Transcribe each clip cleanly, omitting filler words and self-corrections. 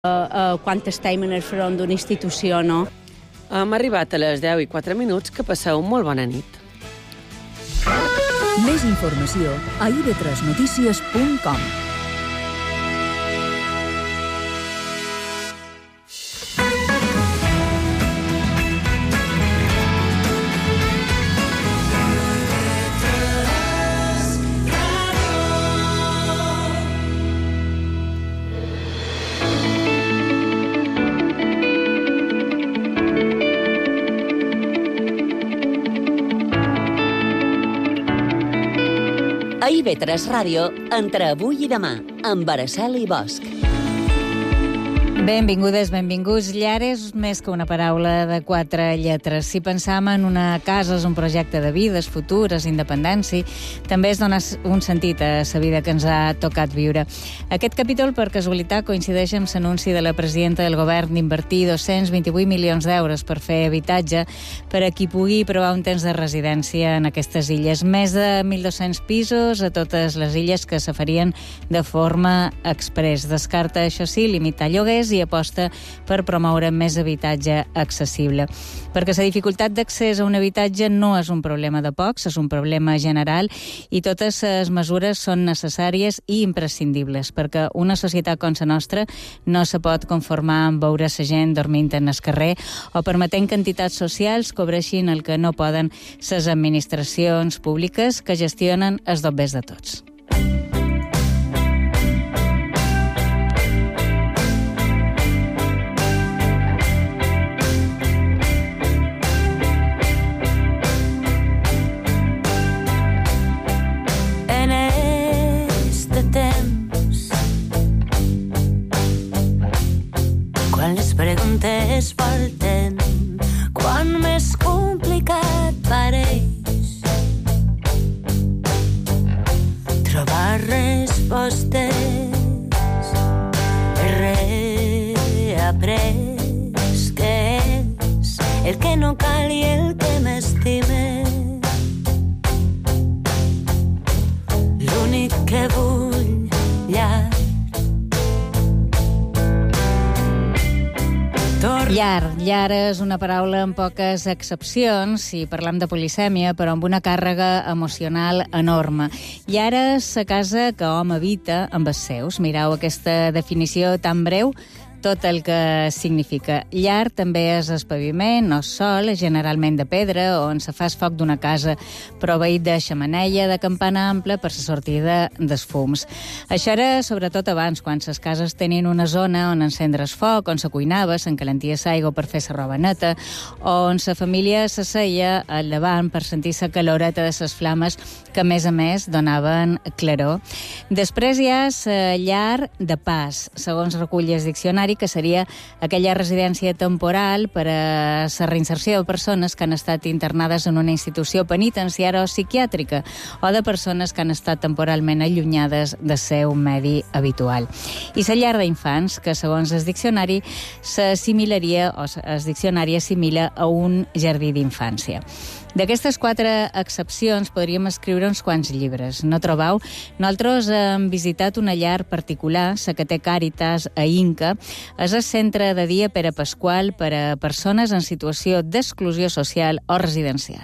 quan estem en el front d'una institució, no? Hem arribat a les 10:04, que passeu molt bona nit. Més informació a ib3notícies.com. A IB3 Ràdio, entre avui i demà, amb Araceli Bosch. Benvingudes, benvinguts. Llar és més que una paraula de 4 lletres. Si pensam en una casa, és un projecte de vida, és futur, és independència, també és donar un sentit a la vida que ens ha tocat viure. Aquest capítol, per casualitat, coincideix amb l'anunci de la presidenta del govern d'invertir 228 milions d'euros per fer habitatge per a qui pugui provar un temps de residència en aquestes illes. Més de 1.200 pisos a totes les illes que se farien de forma express. Descarta, això sí, limitar lloguers i aposta per promoure més habitatge accessible. Perquè la dificultat d'accés a un habitatge no és un problema de pocs, és un problema general i totes les mesures són necessàries i imprescindibles, perquè una societat com la nostra no se pot conformar amb veure la gent dormint en el carrer o permetent que entitats socials cobreixin el que no poden les administracions públiques que gestionen els dobbers de tots. Preguntes volten, quan més complicat pareix trobar respostes. He reaprès que és el que no cal i el que m'estime. L'únic que vull llar. Llar és una paraula amb poques excepcions, si parlem de polisèmia, però amb una càrrega emocional enorme. Llar és la casa que hom habita amb els seus. Mireu aquesta definició tan breu, tot el que significa. Llar també és el paviment, no sol, generalment de pedra, on se fa el foc d'una casa proveït de xemeneia, de campana ampla per la sortida dels fums. Això era sobretot abans, quan les cases tenien una zona on encendre el foc, on se cuinava, s'encalentia l'aigua per fer la roba neta, on la família s'asseia al davant per sentir la caloreta de les flames que, a més, donaven claror. Després hi ha la llar de pas, segons recull el diccionari, que seria aquella residència temporal per a la reinserció de persones que han estat internades en una institució penitenciària o psiquiàtrica o de persones que han estat temporalment allunyades del seu medi habitual. I la llar d'infants, que segons el diccionari s'assimilaria, o el diccionari assimila a un jardí d'infància. D'aquestes 4 excepcions podríem escriure uns quants llibres, no trobeu? Nosaltres hem visitat una llar particular, la que té Càritas a Inca. És el centre de dia Pere Pasqual per a persones en situació d'exclusió social o residencial.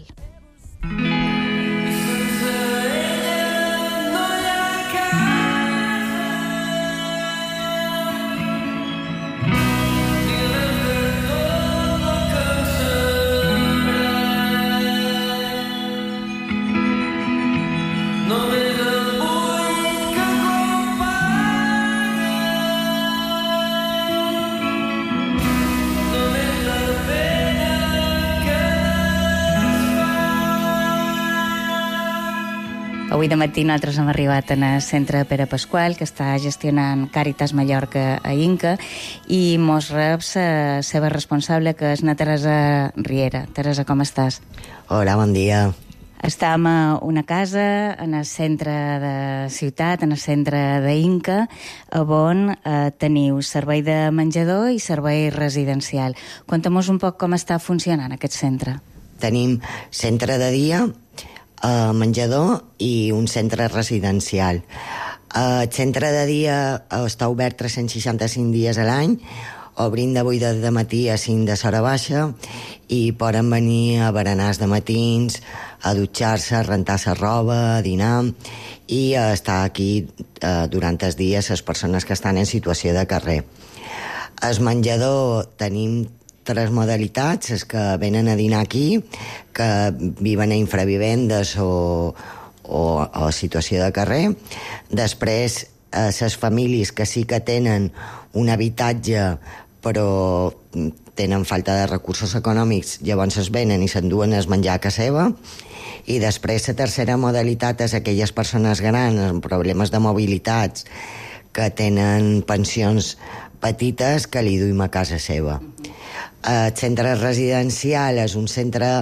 Avui de matí nosaltres hem arribat en el centre Pere Pasqual, que està gestionant Càritas Mallorca a Inca, i mos rep la seva responsable, que és na Teresa Riera. Teresa, com estàs? Hola, bon dia. Estem a una casa en el centre de ciutat, en el centre d'Inca, on teniu servei de menjador i servei residencial. Conta'm-nos un poc com està funcionant aquest centre. Tenim centre de dia, menjador i un centre residencial. El centre de dia està obert 365 dies a l'any, obrint de 8 de matí a 5 de l'hora baixa, i poden venir a berenars de matins, a dutxar-se, a rentar la roba, a dinar, i a estar aquí durant els dies les persones que estan en situació de carrer. Al menjador tenim 3 modalitats: els que venen a dinar aquí, que viven a infravivendes o situació de carrer. Després, les famílies que sí que tenen un habitatge però tenen falta de recursos econòmics, llavors es venen i s'enduen a menjar a casa seva. I després la tercera modalitat és aquelles persones grans amb problemes de mobilitats que tenen pensions petites que li duim a casa seva. El centre residencial és un centre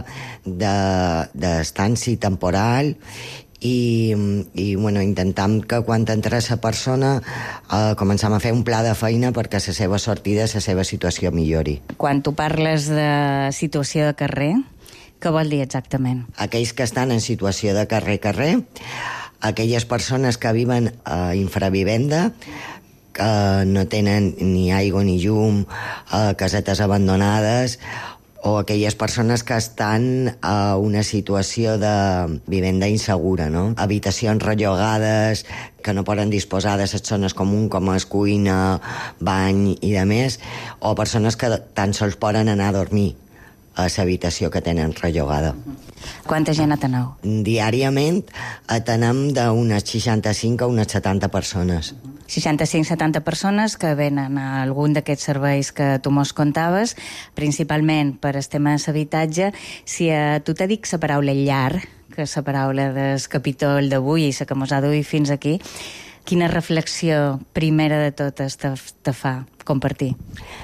d'estància temporal i intentam que quan entra la persona començam a fer un pla de feina perquè la seva sortida, la seva situació millori. Quan tu parles de situació de carrer, què vol dir exactament? Aquells que estan en situació de carrer, aquelles persones que viven a infravivenda, que no tenen ni aigua ni llum, casetes abandonades, o aquelles persones que estan a una situació de vivenda insegura, no? Habitacions rellogades, que no poden disposar de les zones comuns com és cuina, bany i de més, o persones que tan sols poden anar a dormir a l'habitació que tenen rellogada. Quanta gent ateneu? Diàriament atenem d'unes 65 a unes 70 persones. 65-70 persones que venen a algun d'aquests serveis que tu mos contaves, principalment per el tema de l'habitatge. Si a tu te dic la paraula llar, que és la paraula del capítol d'avui i la que mos ha duit fins aquí, quina reflexió primera de totes te fa compartir?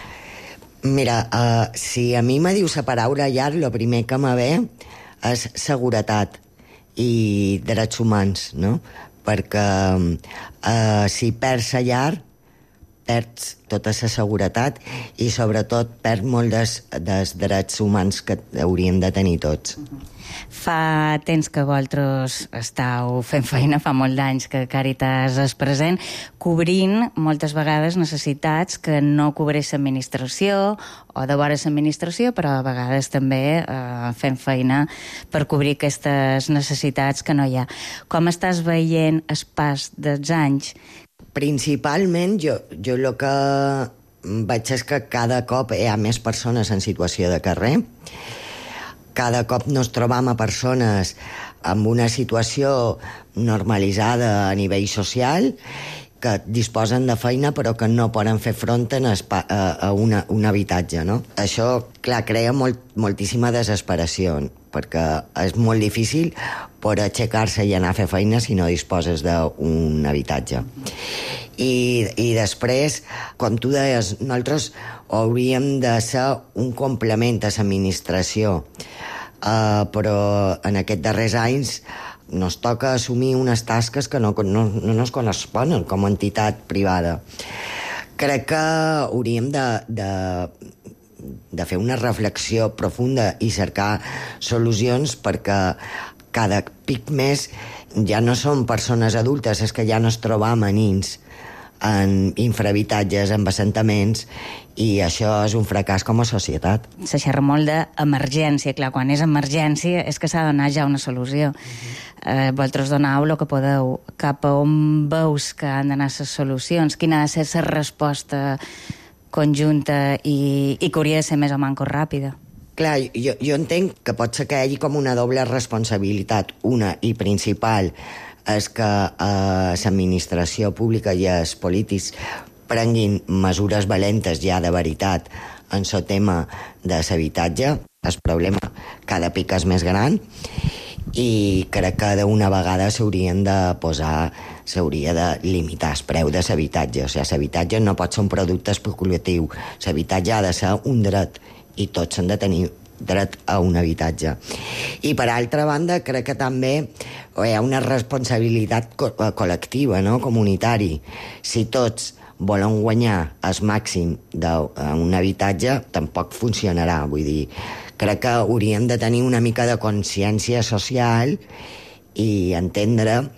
Mira, si a mi me dius la paraula llar, el primer que me ve és seguretat i drets humans, no? Perquè si perds la llar, perds tota la seguretat i sobretot perds molt dels drets humans que hauríem de tenir tots. Fa temps que vosaltres estàu fent feina, fa molt d'anys que Càritas és present, cobrint moltes vegades necessitats que no cobreix l'administració o de vora l'administració, però a vegades també fent feina per cobrir aquestes necessitats que no hi ha. Com estàs veient el pas dels anys? Principalment, jo el que veig és que cada cop hi ha més persones en situació de carrer. Cada cop nos trobam a persones amb una situació normalitzada a nivell social, que disposen de feina però que no poden fer front a un habitatge, no? Això, clar, crea moltíssima desesperació, perquè és molt difícil poder aixecar-se i anar a fer feina si no disposes d'un habitatge. I després, com tu deies, nosaltres hauríem de ser un complement a l'administració, però en aquests darrers anys nos toca assumir unes tasques que no ens corresponen com a entitat privada. Crec que hauríem de fer una reflexió profunda i cercar solucions, perquè cada pic més ja no som persones adultes, és que ja no ens trobam a nins en infrahabitatges, en assentaments, i això és un fracàs com a societat. Se xerra molt d'emergència, clar, quan és emergència és que s'ha de donar ja una solució. Vosaltres donau el que podeu. Cap a on veus que han d'anar les solucions? Quina ha de ser la resposta conjunta i que hauria de ser més o manco ràpida? Clar, jo entenc que pot ser que hi hagi com una doble responsabilitat. Una i principal és que l'administració pública i els polítics prenguin mesures valentes ja de veritat en el tema de l'habitatge. El problema cada pic és més gran i crec que d'una vegada s'hauria de limitar el preu de l'habitatge. O sigui, l'habitatge no pot ser un producte especulatiu. L'habitatge ha de ser un dret i tots han de tenir dret a un habitatge. I per altra banda, crec que també hi ha una responsabilitat col·lectiva, no? Comunitari. Si tots volen guanyar el màxim d'un habitatge, tampoc funcionarà. Vull dir, crec que hauríem de tenir una mica de consciència social i entendre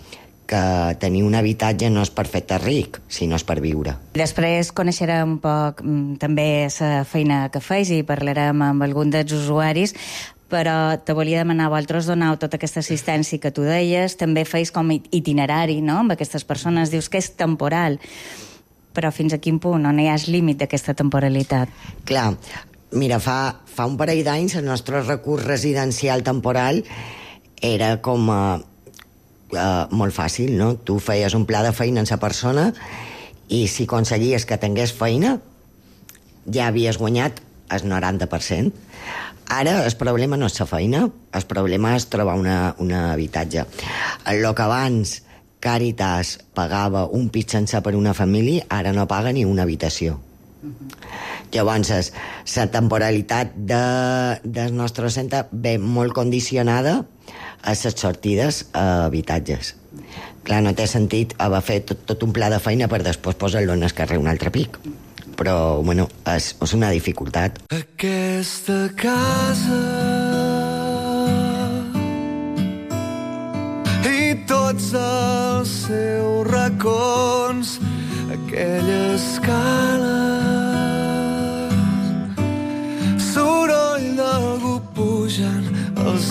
que tenir un habitatge no és per fer-te ric, sinó és per viure. Després coneixerem un poc també la feina que feis i parlarem amb algun dels usuaris, però te volia demanar, vosaltres doneu tota aquesta assistència que tu deies, també feis com itinerari, no?, amb aquestes persones, dius que és temporal, però fins a quin punt, on hi ha el límit d'aquesta temporalitat? Clar, mira, fa un parell d'anys el nostre recurs residencial temporal era com molt fàcil, no? Tu feies un pla de feina en la persona i si aconseguies que tingués feina ja havies guanyat el 90%. Ara el problema no és la feina, el problema és trobar un habitatge. El que abans Càritas pagava un pis sencer per una família, ara no paga ni una habitació. Llavors, la temporalitat del nostre centre ve molt condicionada a les sortides a habitatges. Clar, no té sentit haver fet tot un pla de feina per després posar-lo en el carrer un altre pic. Però, bueno, és una dificultat. Aquesta casa i tots els seus racons, aquella escala, soroll d'algú pujant els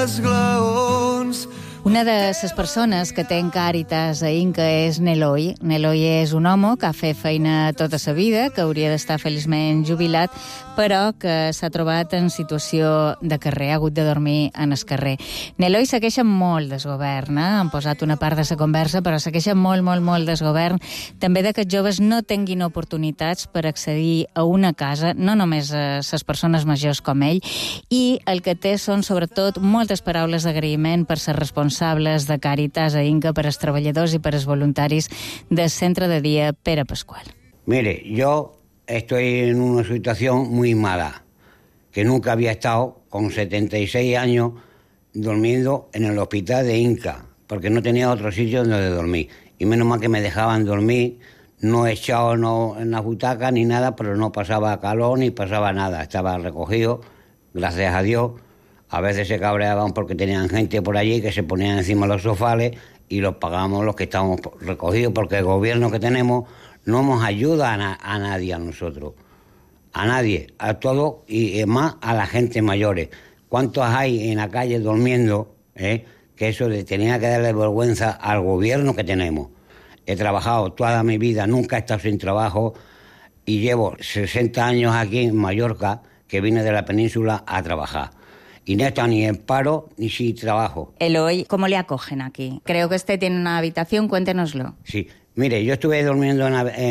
esglaons. Una de les persones que té en Càritas a Inca és Neloi. Neloi és un home que ha fet feina tota sa vida, que hauria d'estar feliçment jubilat, però que s'ha trobat en situació de carrer, ha hagut de dormir en el carrer. Neloi se queixa molt del govern, han posat una part de la conversa, però se queixa molt del govern, també de que els joves no tinguin oportunitats per accedir a una casa, no només a les persones majors com ell, i el que té són, sobretot, moltes paraules d'agraïment per ser responsables de Càritas a Inca, per als treballadors i per als voluntaris del centre de dia Pere Pascual. Mire, yo estoy en una situación muy mala, que nunca había estado con 76 años durmiendo en el hospital de Inca, porque no tenía otro sitio donde dormir. Y menos mal que me dejaban dormir, no echado en la butaca ni nada, pero no pasaba calor ni pasaba nada. Estaba recogido, gracias a Dios. A veces se cabreaban porque tenían gente por allí que se ponían encima de los sofales y los pagábamos los que estábamos recogidos, porque el gobierno que tenemos no nos ayuda a nadie, a nosotros. A nadie, a todos y más a la gente mayores. ¿Cuántos hay en la calle durmiendo? Que eso tenía que darle vergüenza al gobierno que tenemos. He trabajado toda mi vida, nunca he estado sin trabajo y llevo 60 años aquí en Mallorca, que vine de la península a trabajar. Y no está ni en paro ni sin trabajo. Eloi, ¿cómo le acogen aquí? Creo que usted tiene una habitación, cuéntenoslo. Sí, mire, yo estuve durmiendo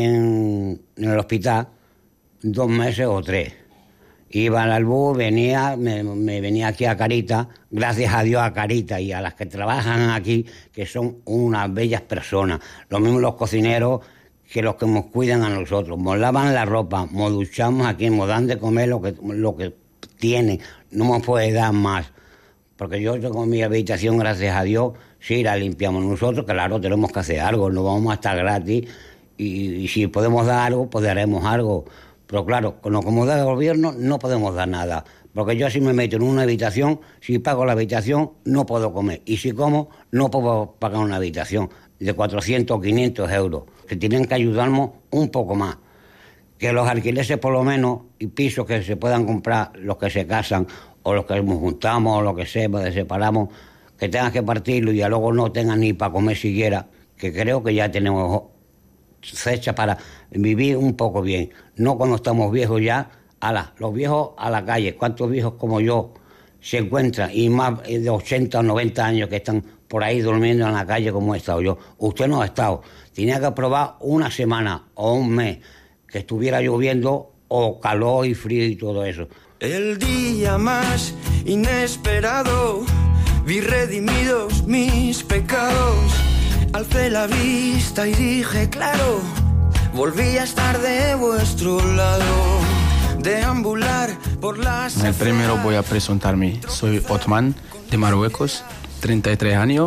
en el hospital 2 meses o 3. Iba al bus, venía, me venía aquí a Càritas, gracias a Dios a Càritas y a las que trabajan aquí, que son unas bellas personas. Lo mismo los cocineros, que los que nos cuidan a nosotros. Nos lavan la ropa, nos duchamos aquí, nos dan de comer lo que tienen. No me puede dar más, porque yo tengo mi habitación, gracias a Dios, sí la limpiamos nosotros, claro, tenemos que hacer algo, no vamos a estar gratis, y si podemos dar algo, pues daremos algo, pero claro, con lo que nos da el gobierno no podemos dar nada, porque yo si me meto en una habitación, si pago la habitación, no puedo comer, y si como, no puedo pagar una habitación de 400 o 500 euros, que tienen que ayudarnos un poco más. Que los alquileres por lo menos y pisos que se puedan comprar los que se casan o los que nos juntamos o lo que sea, pues separamos, que tengan que partirlo y ya luego no tengan ni para comer siquiera, que creo que ya tenemos fecha para vivir un poco bien. No cuando estamos viejos ya, los viejos a la calle. ¿Cuántos viejos como yo se encuentran? Y más de 80 o 90 años que están por ahí durmiendo en la calle como he estado yo. Usted no ha estado. Tenía que probar una semana o un mes que estuviera lloviendo o calor y frío y todo eso. El día más inesperado, vi redimidos mis pecados. Alcé la vista y dije, claro, volví a estar de vuestro lado. Deambular por las... En el primero voy a presentarme. Soy Otman, de Marruecos, 33 años.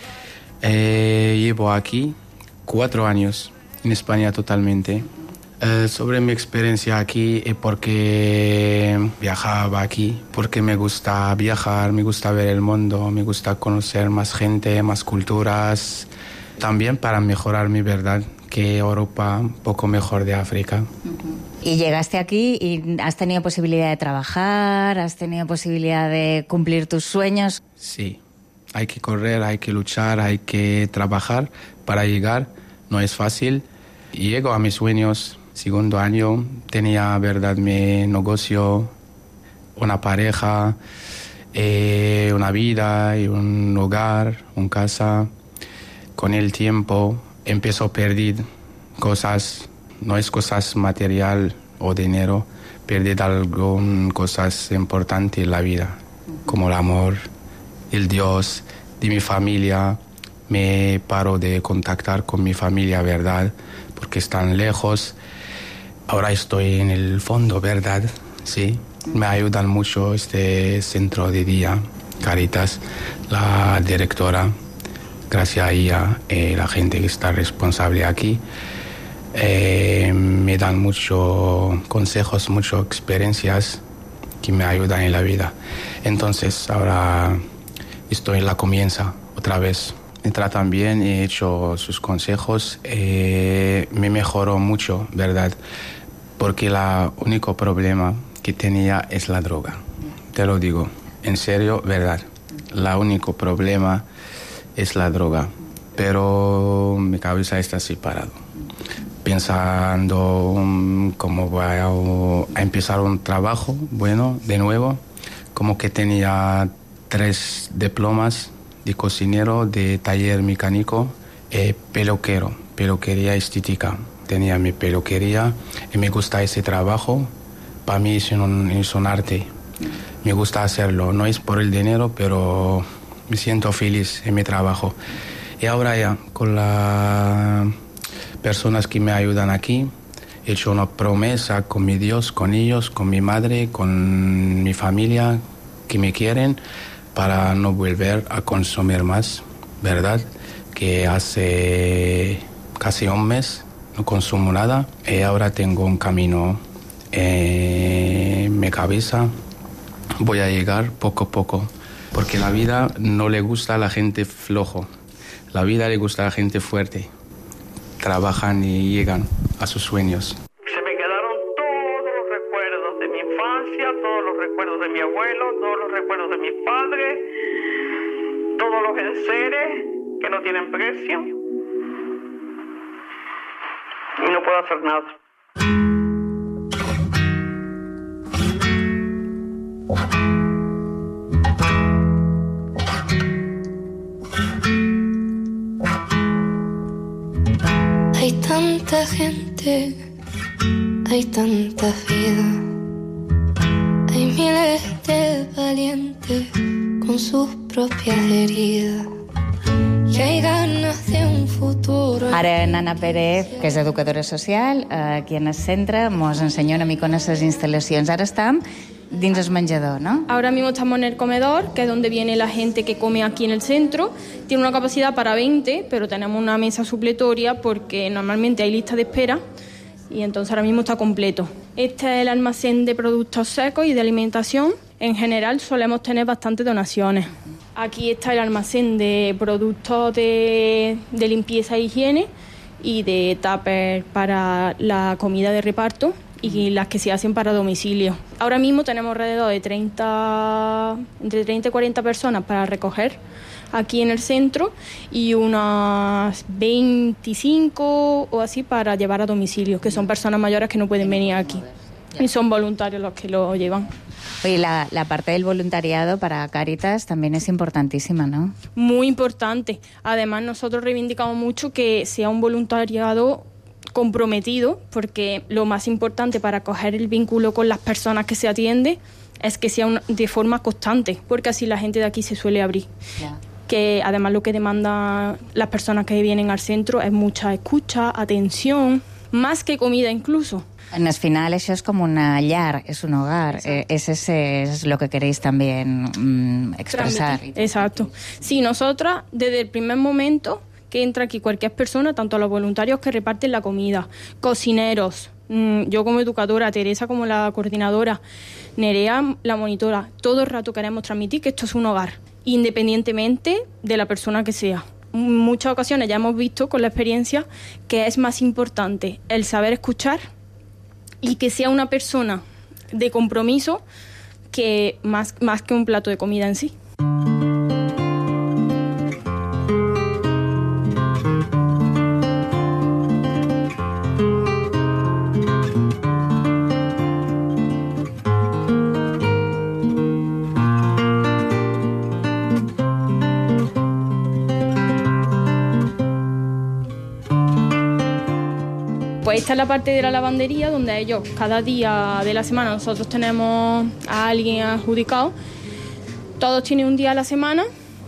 Llevo aquí 4 años, en España totalmente. Sobre mi experiencia aquí es porque viajaba aquí, porque me gusta viajar, me gusta ver el mundo, me gusta conocer más gente, más culturas, También para mejorar mi verdad, que Europa un poco mejor de África. Y llegaste aquí y has tenido posibilidad de trabajar, has tenido posibilidad de cumplir tus sueños. Sí, hay que correr, hay que luchar, hay que trabajar para llegar. No es fácil. Y llego a mis sueños. Segundo año tenía, verdad, mi negocio, una pareja, una vida y un hogar, una casa. Con el tiempo empiezo a perder cosas, no es cosas material o dinero, perder algunas cosas importantes en la vida, como el amor, el Dios, de mi familia. Me paro de contactar con mi familia, ¿verdad? Porque están lejos. Ahora estoy en el fondo, ¿verdad? Sí. Me ayudan mucho este centro de día, Caritas, la directora. Gracias a ella, la gente que está responsable aquí, me dan muchos consejos, muchas experiencias que me ayudan en la vida. Entonces ahora estoy en la comienza otra vez. Me tratan bien, he hecho sus consejos, me mejoró mucho, ¿verdad? Porque el único problema que tenía es la droga. Te lo digo, en serio, ¿verdad? El único problema es la droga, pero mi cabeza está separada. Pensando cómo voy a empezar un trabajo, bueno, de nuevo, como que tenía 3 diplomas de cocinero, de taller mecánico, peluquería estética. Tenía mi peluquería y me gusta ese trabajo. Para mí es un arte. Me gusta hacerlo, no es por el dinero, pero me siento feliz en mi trabajo. Y ahora ya, con las personas que me ayudan aquí, he hecho una promesa con mi Dios, con ellos, con mi madre, con mi familia, que me quieren, para no volver a consumir más, ¿verdad? Que hace casi un mes no consumo nada y ahora tengo un camino en mi cabeza. Voy a llegar poco a poco, porque la vida no le gusta a la gente flojo, la vida le gusta a la gente fuerte. Trabajan y llegan a sus sueños. Se me quedaron todos los recuerdos de mi infancia, todos los recuerdos de mi abuelo, todos los recuerdos de mis padres, todos los enseres que no tienen precio. Y no puedo hacer nada. Hay tanta gente, hay tanta vida, hay miles de valientes con sus propias heridas. I hay ganes de un futuro. Ara Nana Pérez, que és educadora social, aquí en el centre, mos ensenya una mica les instal·lacions. Ara estem dins el menjador, ¿no? Ahora mismo estamos en el comedor, que es donde viene la gente que come aquí en el centro. Tiene una capacidad para 20, pero tenemos una mesa supletoria porque normalmente hay lista de espera y entonces ahora mismo está completo. Este es el almacén de productos secos y de alimentación. En general solemos tener bastantes donaciones. Aquí está el almacén de productos de limpieza e higiene y de tuppers para la comida de reparto y las que se hacen para domicilio. Ahora mismo tenemos alrededor de entre 30 y 40 personas para recoger aquí en el centro y unas 25 o así para llevar a domicilio, que son personas mayores que no pueden venir aquí y son voluntarios los que lo llevan. Oye, la parte del voluntariado para Cáritas también es importantísima, ¿no? Muy importante. Además, nosotros reivindicamos mucho que sea un voluntariado comprometido, porque lo más importante para coger el vínculo con las personas que se atiende es que sea de forma constante, porque así la gente de aquí se suele abrir. Yeah. Que además lo que demandan las personas que vienen al centro es mucha escucha, atención, más que comida incluso. En el final eso es como una llar, es un hogar, ese es lo que queréis también expresar. Exacto. Sí, nosotras desde el primer momento que entra aquí cualquier persona, tanto los voluntarios que reparten la comida, cocineros, yo como educadora, Teresa como la coordinadora, Nerea la monitora, todo el rato queremos transmitir que esto es un hogar, independientemente de la persona que sea. en muchas ocasiones ya hemos visto con la experiencia que es más importante el saber escuchar y que sea una persona de compromiso que más que un plato de comida en sí. Pues esta es la parte de la lavandería donde ellos, cada día de la semana, nosotros tenemos a alguien adjudicado. Todos tienen un día a la semana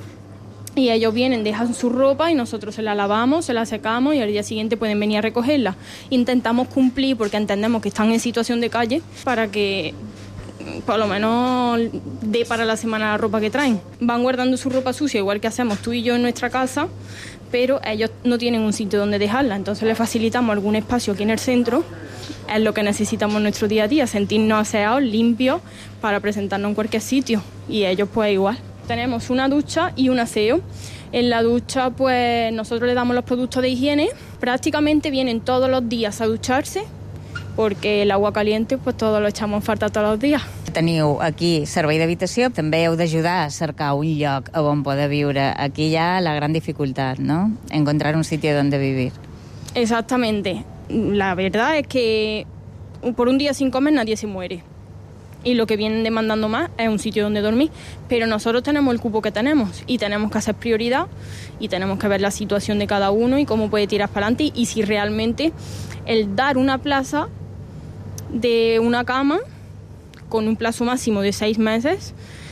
y ellos vienen, dejan su ropa y nosotros se la lavamos, se la secamos y al día siguiente pueden venir a recogerla. Intentamos cumplir porque entendemos que están en situación de calle para que por lo menos dé para la semana la ropa que traen. Van guardando su ropa sucia igual que hacemos tú y yo en nuestra casa, pero ellos no tienen un sitio donde dejarla, entonces les facilitamos algún espacio aquí en el centro. Es lo que necesitamos en nuestro día a día, sentirnos aseados, limpios, para presentarnos en cualquier sitio, y ellos pues igual. Tenemos una ducha y un aseo. En la ducha pues nosotros les damos los productos de higiene, prácticamente vienen todos los días a ducharse, perquè el agua caliente pues todo lo echamos en falta todos los días. Teniu aquí servei d'habitació, també heu d'ajudar a cercar un lloc on poder viure. Aquí hi ha la gran dificultad, ¿no? Encontrar un sitio donde vivir. Exactamente. La verdad es que por un día sin comer nadie se muere. Y lo que vienen demandando más es un sitio donde dormir. Pero nosotros tenemos el cupo que tenemos y tenemos que hacer prioridad y tenemos que ver la situación de cada uno y cómo puede tirar para adelante y si realmente el dar una plaza de una cama con un plazo máximo de 6 meses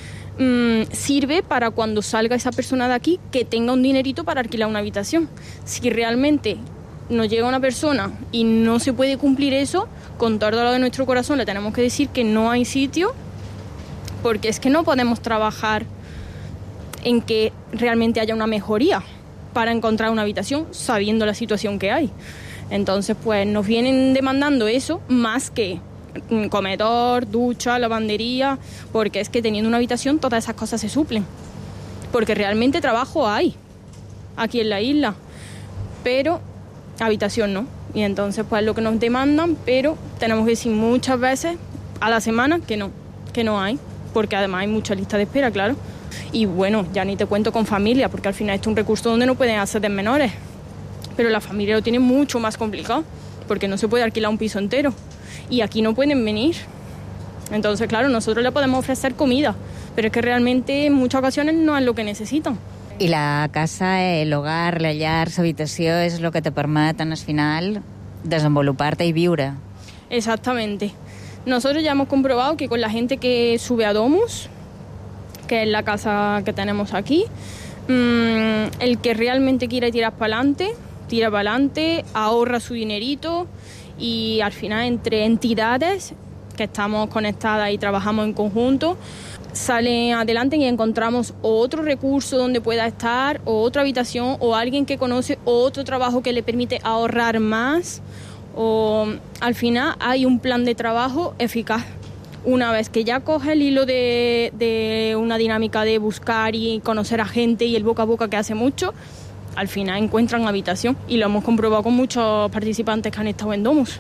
sirve para cuando salga esa persona de aquí que tenga un dinerito para alquilar una habitación. Si realmente nos llega una persona y no se puede cumplir eso, con todo lo de nuestro corazón le tenemos que decir que no hay sitio, porque es que no podemos trabajar en que realmente haya una mejoría para encontrar una habitación sabiendo la situación que hay. Entonces pues nos vienen demandando eso más que comedor, ducha, lavandería, porque es que teniendo una habitación todas esas cosas se suplen, porque realmente trabajo hay aquí en la isla, pero habitación no, y entonces pues es lo que nos demandan, pero tenemos que decir muchas veces a la semana que no hay, porque además hay mucha lista de espera, claro, y bueno, ya ni te cuento con familia, porque al final esto es un recurso donde no pueden acceder menores, pero la familia lo tiene mucho más complicado, porque no se puede alquilar un piso entero, y aquí no pueden venir. Entonces, claro, nosotros le podemos ofrecer comida, pero es que realmente en muchas ocasiones no es lo que necesitan. I la casa, el hogar, la llar, l'habitació és el que te permet, al final, desenvolupar-te i viure. Exactamente. Nosotros ya hemos comprobado que con la gente que sube a Domus, que es la casa que tenemos aquí, el que realmente quiere tirar para adelante, ahorra su dinerito y al final entre entidades que estamos conectadas y trabajamos en conjunto, salen adelante y encontramos otro recurso donde pueda estar, o otra habitación, o alguien que conoce otro trabajo que le permite ahorrar más, o al final hay un plan de trabajo eficaz. Una vez que ya coge el hilo de una dinámica de buscar y conocer a gente y el boca a boca que hace mucho, al final encuentran habitación, y lo hemos comprobado con muchos participantes que han estado en Domus.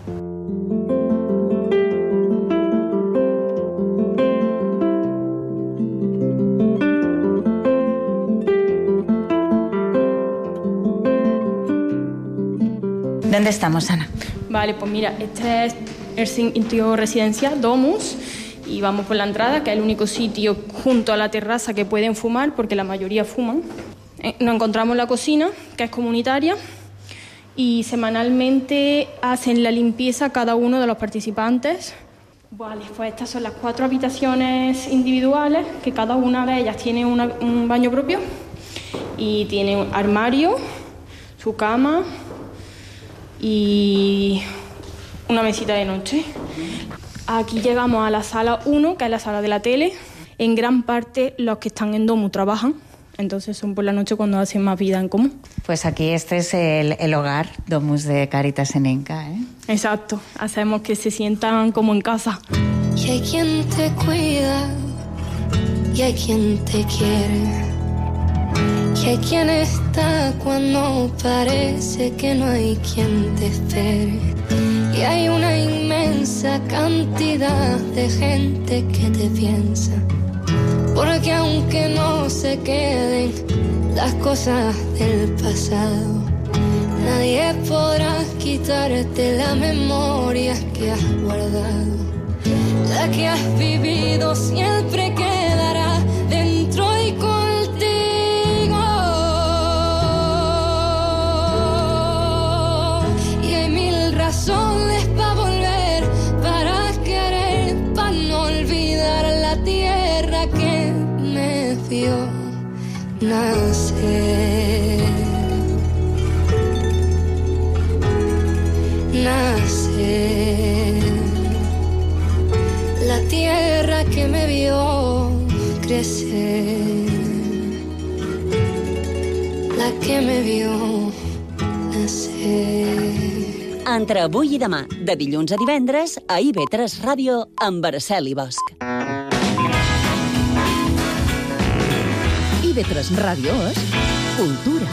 ¿Dónde estamos, Ana? Vale, pues mira, este es el sitio residencial Domus y vamos por la entrada, que es el único sitio junto a la terraza que pueden fumar, porque la mayoría fuman. Nos encontramos en la cocina, que es comunitaria, y semanalmente hacen la limpieza cada uno de los participantes. Vale, pues estas son las 4 habitaciones individuales, que cada una de ellas tiene un baño propio y tiene un armario, su cama y una mesita de noche. Aquí llegamos a la sala 1, que es la sala de la tele. En gran parte los que están en Domus trabajan, entonces son por la noche cuando hacen más vida en común. Pues aquí este es el hogar Domus de Càritas en Enca, ¿eh? Exacto, hacemos que se sientan como en casa. Y hay quien te cuida y hay quien te quiere. Y hay quien está cuando parece que no hay quien te espere. Y hay una inmensa cantidad de gente que te piensa. Porque aunque no se queden las cosas del pasado, nadie podrá quitarte la memoria que has guardado. La que has vivido siempre quedará dentro y contigo. Y hay mil razones para volver, para querer, para no olvidar la tierra que me vio nacer. Nacer. La tierra que me vio crecer, la que me vio nacer. Entre avui i demà, de dilluns a divendres, a IB3 Ràdio, amb Araceli Bosch. IB3 Ràdio és cultura.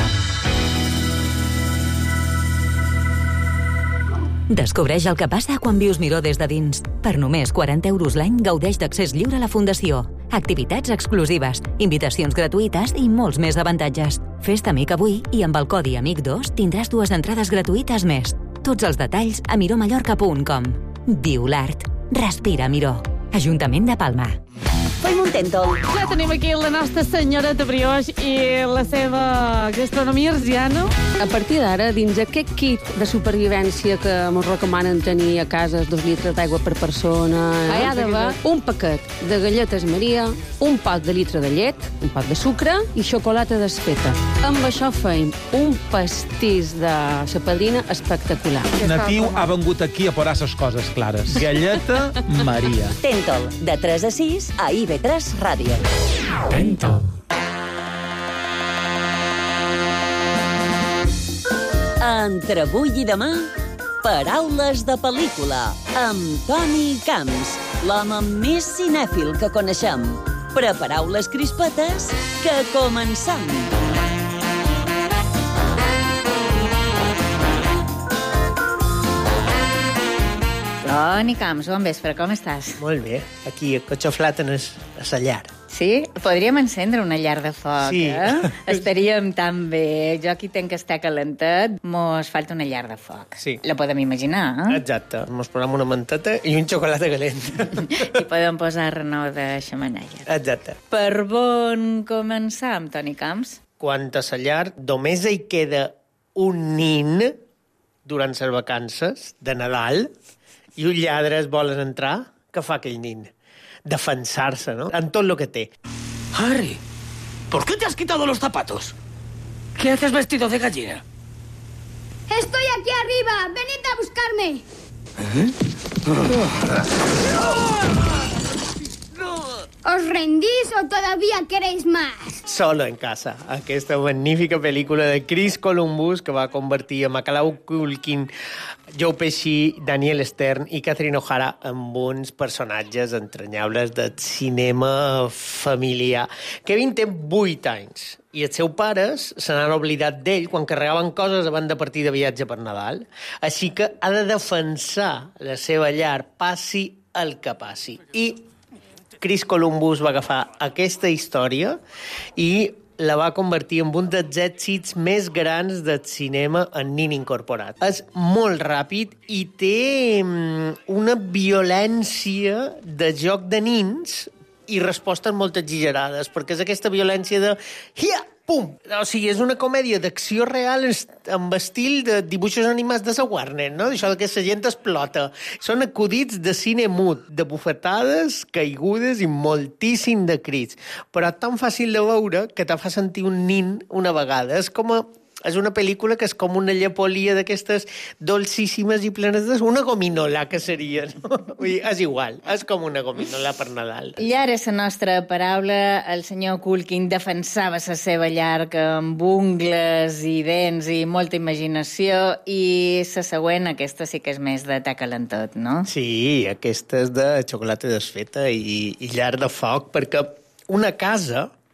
Descobreix el que passa quan vius Miró des de dins. Per només 40 euros l'any gaudeix d'accés lliure a la Fundació. Activitats exclusives, invitacions gratuïtes i molts més avantatges. Fes-te amic avui i amb el codi AMIC2 tindràs 2 entrades gratuïtes més. Tots els detalls a miromallorca.com. Viu l'art. Respira Miró. Ajuntament de Palma. Fem un tèntol. Ja tenim aquí la nostra senyoreta Brioix i la seva gastronomia arsiana. A partir d'ara, dins aquest kit de supervivència que ens recomanen tenir a casa 2 litres d'aigua per persona, hi ha d'haver un paquet de galletes Maria, un pot de litre de llet, un pot de sucre i xocolata desfeta. Amb això feim un pastís de sapadrina espectacular. Natiu ha vengut aquí a posar les coses clares. Galleta Maria. Tèntol, de 3 a 6 a IB3 Ràdio. Tèntol. Entre avui i demà, paraules de pel·lícula, amb Toni Camps, l'home més cinèfil que coneixem. Prepareu les crispetes, que comencem! Toni Camps, bon vespre, com estàs? Molt bé, aquí, acotxoflat a la llar. Sí? Podríem encendre una llar de foc, sí. Estaríem tan bé. Jo aquí tenc que estar calentet, mos falta una llar de foc. Sí. La podem imaginar, eh? Exacte, mos posem una manteta i un xocolata calent. I podem posar renou de xemeneia. Exacte. Per on començam, Toni Camps? Quan a la llar només hi queda un nin durant les vacances de Nadal i un lladre es volen entrar, què fa aquell nin? Defensar-se, ¿no? En tot lo que té. Harry, ¿por qué te has quitado los zapatos? ¿Qué haces vestido de gallina? Estoy aquí arriba, venid a buscarme. ¿Os rendís o todavía queréis más? Solo en casa, aquesta magnífica pel·lícula de Chris Columbus que va convertir a Macaulay Culkin, Joe Pesci, Daniel Stern i Catherine O'Hara en uns personatges entranyables del cinema familiar. Kevin té 8 anys i els seus pares se n'han oblidat d'ell quan carregaven coses abans de partir de viatge per Nadal. Així que ha de defensar la seva llar, passi el que passi. I Chris Columbus va agafar aquesta història i la va convertir en un dels èxits més grans del cinema en nin incorporat. És molt ràpid i té una violència de joc de nins i respostes molt exagerades, perquè és aquesta violència de hia, pum! O sigui, és una comèdia d'acció real amb estil de dibuixos animats de la Warner, no? Això que la gent explota. Són acudits de cine mut, de bufetades, caigudes i moltíssim de crits. Però tan fàcil de veure que te fa sentir un nin una vegada. És una pel·lícula que és com una llepolia d'aquestes dolcíssimes i plenes de... Una gominola, que seria, no? Vull dir, és igual, és com una gominola per Nadal. Llar és la nostra paraula. El senyor Culkin defensava la seva llar amb ungles i dents i molta imaginació, i la següent, aquesta sí que és més de taca calentot, no? Sí, aquesta és de xocolata desfeta i llar de foc, perquè una casa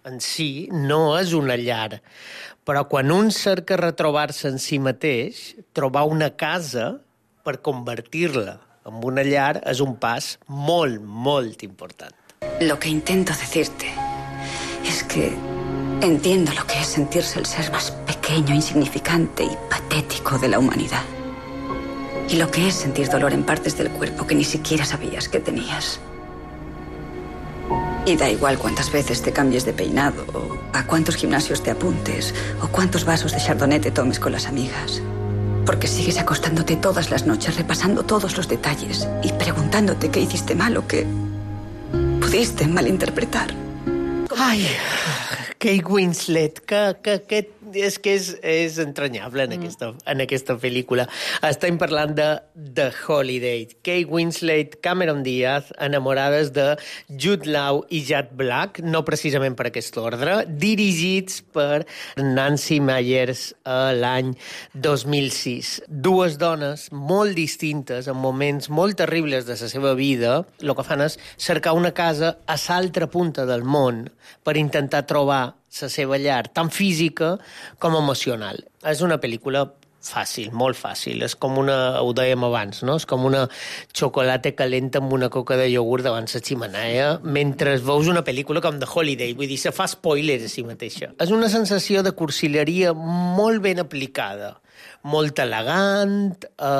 en si no és una llar, però quan un cerca retrobar-se en si mateix, trobar una casa per convertir-la en una llar és un pas molt, molt important. Lo que intento decirte es que entiendo lo que es sentirse el ser más pequeño, insignificante y patético de la humanidad. Y lo que es sentir dolor en partes del cuerpo que ni siquiera sabías que tenías. Y da igual cuántas veces te cambies de peinado, o a cuántos gimnasios te apuntes, o cuántos vasos de Chardonnay te tomes con las amigas. Porque sigues acostándote todas las noches, repasando todos los detalles y preguntándote qué hiciste mal o qué pudiste malinterpretar. Ai, Kate Winslet, que és entranyable en aquesta pel·lícula. Estem parlant de The Holiday. Kate Winslet, Cameron Diaz, enamorades de Jude Law i Jack Black, no precisament per aquest ordre, dirigits per Nancy Meyers l'any 2006. Dues dones molt distintes, en moments molt terribles de la seva vida, el que fan és cercar una casa a l'altra punta del món per intentar trobar la seva llar, tant física com emocional. És una pel·lícula fàcil, molt fàcil. És com una, ho dèiem abans, no? És com una xocolata calenta amb una coca de iogurt davant la ximenea, mentre veus una pel·lícula com The Holiday. Vull dir, se fa spoiler a si mateixa. És una sensació de cursileria molt ben aplicada, molt elegant,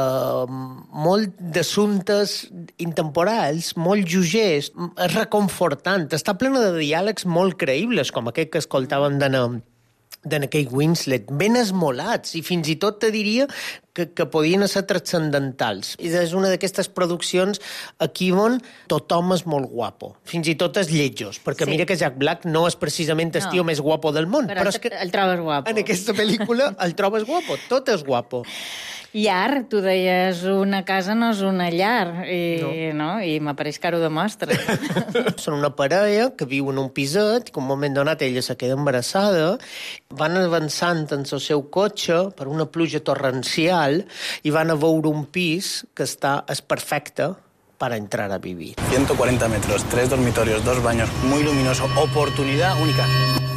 molt d'assumptes intemporals, molt jugers, és reconfortant, està plena de diàlegs molt creïbles, com aquest que escoltàvem de Kate Winslet, ben esmolats, i fins i tot te diria que podien ser transcendentals. És una d'aquestes produccions aquí on tothom és molt guapo. Fins i tot és lletjos, perquè mira que Jack Black no és precisament el tio més guapo del món. Però és que el trobes guapo. En aquesta pel·lícula el trobes guapo, tot és guapo. Llar, tu deies, una casa no és una llar, i m'apareix que ara ho demostra. Són una parella que viu en un piset, que un moment donat ella se queda embarassada, van avançant en el seu cotxe per una pluja torrencial i van a veure un pis que és perfecte para entrar a vivir. 140 metros, 3 dormitorios, 2 baños, muy luminoso, oportunidad única.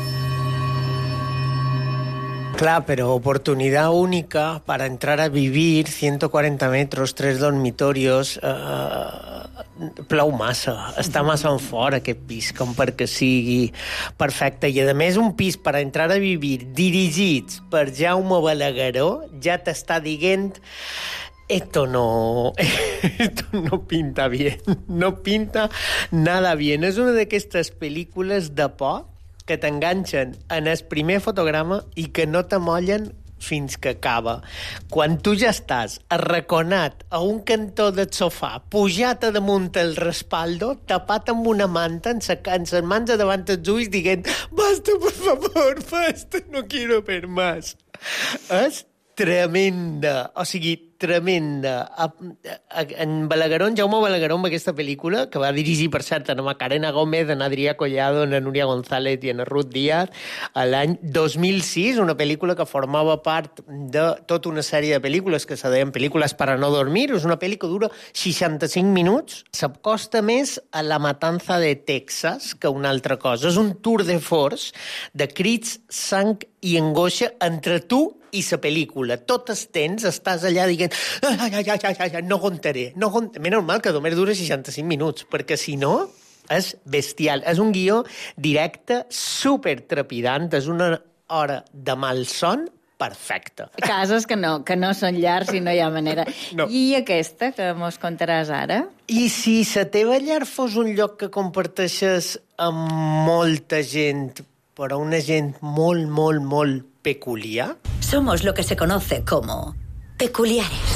Clar, però oportunitat única para entrar a vivir, 140 metros, 3 dormitorios, plou massa, està massa en fora aquest pis, com perquè sigui perfecte. I a més un pis per entrar a vivir dirigits per Jaume Balagueró ja t'està dient esto no pinta bien, no pinta nada bien. És una d'aquestes pel·lícules de por que t'enganxen en el primer fotograma i que no t'amollen fins que acaba. Quan tu ja estàs arraconat a un cantó del sofà, pujat a damunt el respaldo, tapat amb una manta, en les mans davant els ulls, dient «Basta, por favor, basta, no quiero ver más». És tremenda, o sigui, tremenda. En Balagueró, en Jaume Balagueró, amb aquesta pel·lícula, que va dirigir, per cert, en Macarena Gómez, en Adrià Collado, en Núria González i en Ruth Díaz, l'any 2006, una pel·lícula que formava part de tota una sèrie de pel·lícules que se deien pel·lícules para no dormir. És una pel·lícula que dura 65 minuts. S'acosta més a La matanza de Texas que una altra cosa. És un tour de force de crits, sang i angoixa entre tu i la pel·lícula. Tot el temps estàs allà dient no aguantaré. Menys mal que només dura 65 minuts, perquè si no és bestial. És un guió directe, super trepidant, és una hora de malson perfecta. Cases que no són llars i no hi ha manera. No. I aquesta, que mos contaràs ara? I si la teva llar fos un lloc que comparteixes amb molta gent, però una gent molt, molt, molt peculiar? Somos lo que se conoce como peculiares.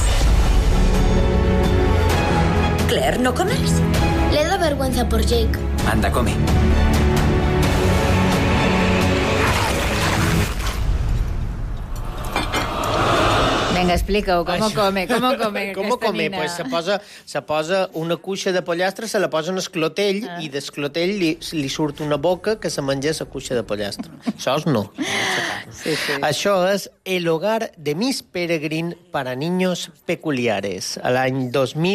Claire, ¿no comes? Le da vergüenza por Jake. Anda, come. Venga, explica-ho, com come aquesta nina? Pues se posa una cuixa de pollastre, se la posa en el clotell i del clotell li surt una boca que se menja la cuixa de pollastre. Això no. Sí. Això és El hogar de Miss Peregrine para niños peculiares. A l'any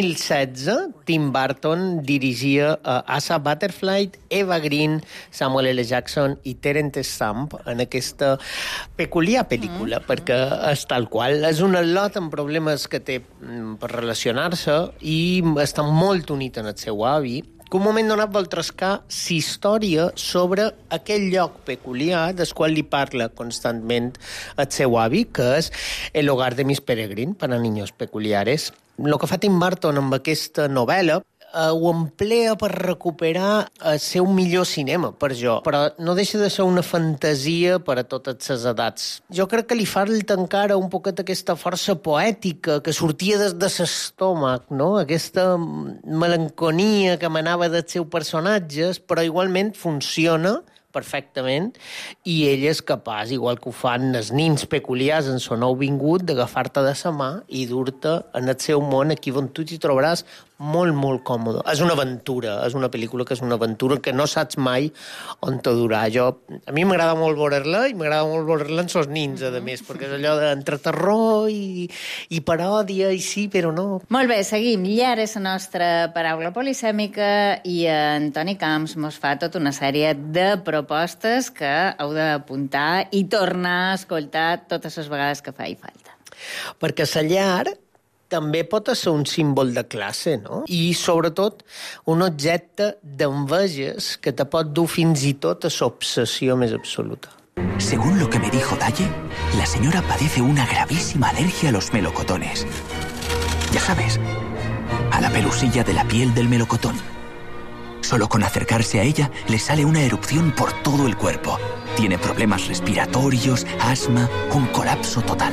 2016, Tim Burton dirigia Asa Butterfly, Eva Green, Samuel L. Jackson i Terence Stamp en aquesta peculiar pel·lícula, perquè és tal qual. És un al·lot amb problemes que té per relacionar-se i està molt unit en el seu avi, que un moment donat vol trascar la història sobre aquell lloc peculiar del qual li parla constantment el seu avi, que és El hogar de Miss Peregrine para niños peculiares. El que fa Tim Burton amb aquesta novel·la ho emplea per recuperar el seu millor cinema, per jo, però no deixa de ser una fantasia per a totes les edats. Jo crec que li falta encara un poquet aquesta força poètica que sortia des de l'estómac, no? Aquesta melanconia que emanava dels seus personatges, però igualment funciona perfectament, i ell és capaç, igual que ho fan els nins peculiars en son nou vingut, d'agafar-te de sa mà i dur-te en el seu món, aquí on tu t'hi trobaràs molt, molt còmode. És una aventura, és una pel·lícula que és una aventura que no saps mai on te durà. A mi m'agrada molt veure-la, i m'agrada molt veure-la en sos nins, a més, perquè és allò d'entre terror i paròdia, i sí, però no. Molt bé, seguim. I ara és la nostra paraula polisèmica i en Toni Camps mos fa tota una sèrie de propostes que heu d'apuntar i tornar a escoltar totes les vegades que faci falta. Perquè la llar també pot ser un símbol de classe, no? I, sobretot, un objecte d'enveges que te pot dur fins i tot a l'obsessió més absoluta. Según lo que me dijo Dalle, la señora padece una gravísima alergia a los melocotones. Ya sabes, a la pelusilla de la piel del melocotón. Solo con acercarse a ella le sale una erupción por todo el cuerpo. Tiene problemas respiratorios, asma, un colapso total.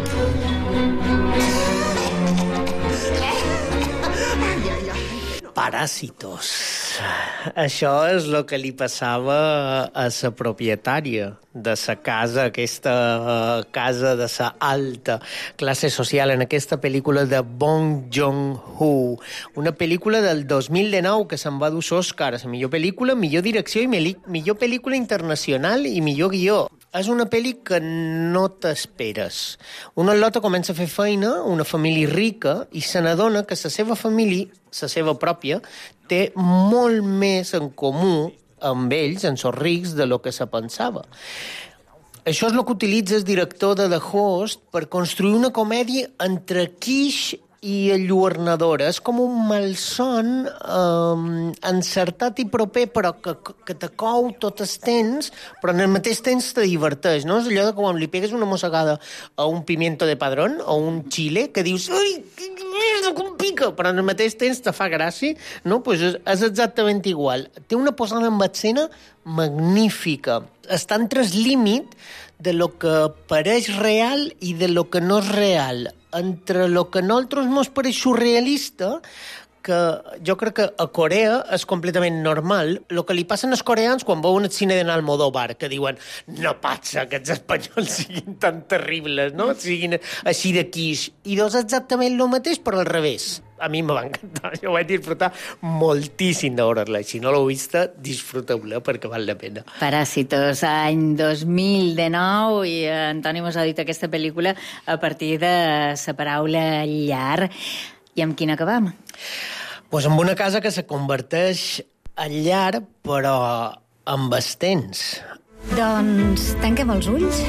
Paràsitos. Això és el que li passava a la propietària de la casa, aquesta casa de la alta classe social en aquesta pel·lícula de Bong Joon-ho. Una pel·lícula del 2019 que se'n va dur l'Òscar a la millor pel·lícula, millor direcció i millor pel·lícula internacional i millor guió. És una pel·li que no t'esperes. Una al·lota comença a fer feina, una família rica, i se n'adona que la seva família, la seva pròpia, té molt més en comú amb ells, en els rics, de lo que se pensava. Això és el que utilitza el director de The Host per construir una comèdia entre quiche i enlluernadora. És com un malson encertat i proper, però que te cou tot el temps, però en el mateix temps te diverteix, no? És allò de quan li pegues una mossegada a un pimiento de padrón o un xile que dius «Ai, com pica!» però en el mateix temps te fa gràcia, no? Pues és exactament igual. Té una posada en escena magnífica. Està entre el límit de lo que pareix real i de lo que no és real. Entre lo que a nosaltres ens pareix surrealista, que jo crec que a Corea és completament normal, el que li passen als coreans quan veuen el cine d'en Almodóvar, que diuen no pot ser que els espanyols siguin tan terribles, no? Siguin així de quiche. I doncs exactament el mateix, però al revés. A mi me va encantar, jo vaig disfrutar moltíssim de veure-la. Si no l'heu vista, disfruteu-la perquè val la pena. Paràsitos, any 2019, i Antoni mos ha dit aquesta pel·lícula a partir de la paraula llar. I amb quina acabam? Pues amb una casa que se converteix en llar, però amb el temps. Doncs tanquem els ulls.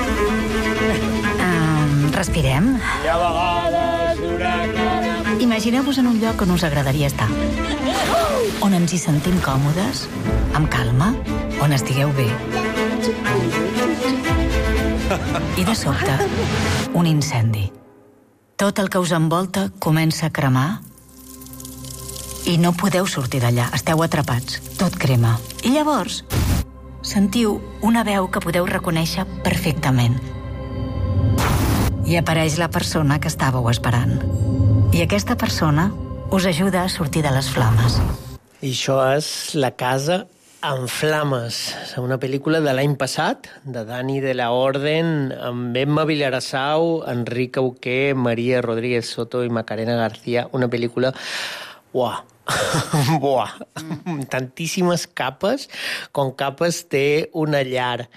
Respirem. I a vegades Imagineu-vos en un lloc on us agradaria estar. On ens hi sentim còmodes, amb calma, on estigueu bé. I de sobte, un incendi. Tot el que us envolta comença a cremar i no podeu sortir d'allà, esteu atrapats, tot crema. I llavors sentiu una veu que podeu reconèixer perfectament. I apareix la persona que estàveu esperant. I aquesta persona us ajuda a sortir de les flames. I això és la casa En flames, una pel·lícula de l'any passat, de Dani de la Orden, amb Emma Vilarassau, Enrique Auqué, María Rodríguez Soto i Macarena García. Una pel·lícula... Uah! Buah! Tantíssimes capes, com capes té una llar.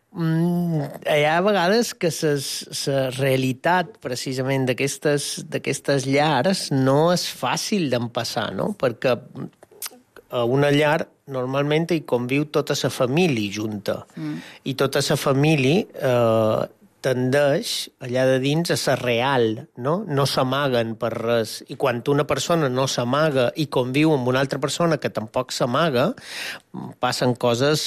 Hi ha vegades que la realitat, precisament, d'aquestes llars no és fàcil d'empassar, no? Perquè a una llar normalment hi conviu tota la família junta. I tota la família tendeix allà de dins a ser real, no? No s'amaguen per res. I quan una persona no s'amaga i conviu amb una altra persona que tampoc s'amaga, passen coses